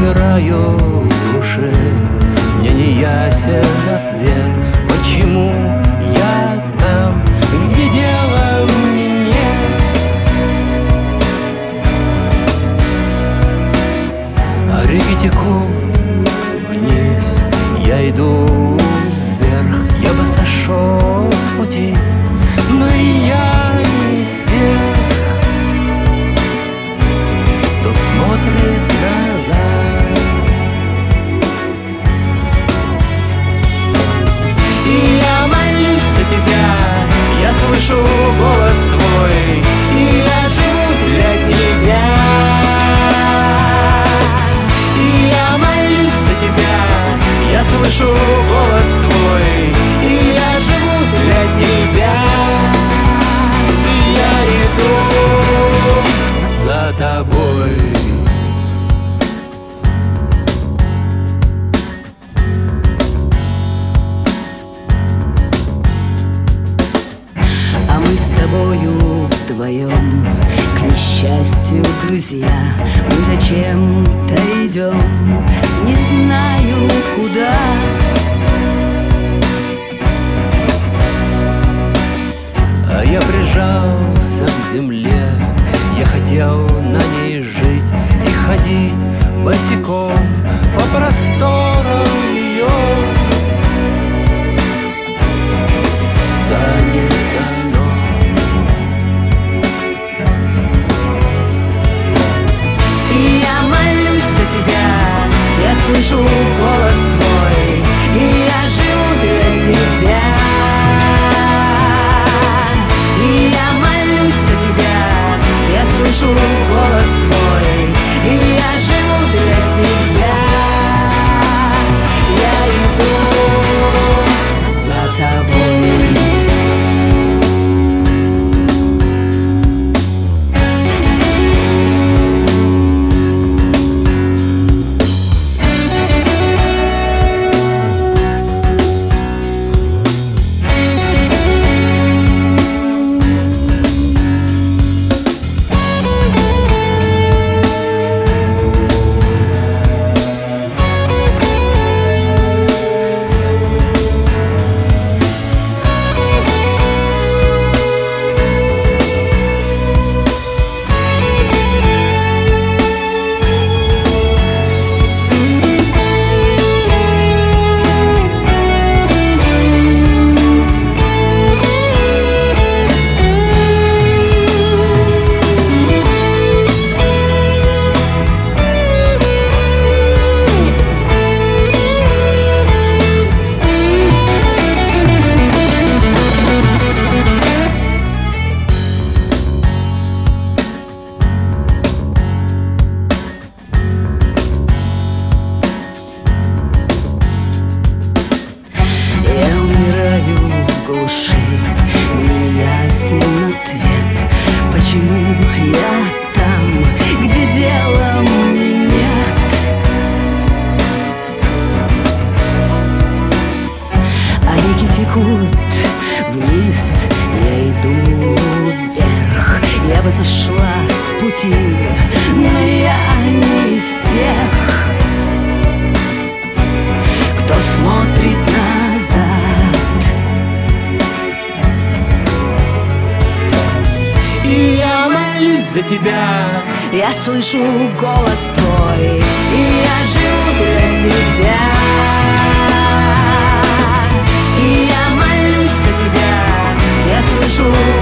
умираю в душе, мне не ясен ответ, почему я там, где дела мне нет. А реки текут вниз, я иду вверх, я бы сошел с пути, но и я не из тех, кто смотрит назад. И я молюсь за тебя, я слышу голос твой, и я живу для тебя. И я молюсь за тебя, я слышу голос твой, и я живу для тебя. И я иду за тобой. А мы с тобою вдвоем, к несчастью, друзья, мы зачем-то идем, не знаю куда. А я прижался к земле, я хотел на ней жить и ходить босиком по просторам ее. Да не дано. И я молюсь за тебя, я слышу голос твой, и я живу для тебя. И я молюсь за тебя, я слышу голос твой, и я живу для тебя. Я иду за тобой. Мне не ясен ответ, почему я там, где дела мне нет. А реки текут вниз, я иду вверх, я бы сошла с пути, но я не из тех, кто смотрит назад. И я молюсь за тебя, я слышу голос твой, и я живу для тебя. И я молюсь за тебя, я слышу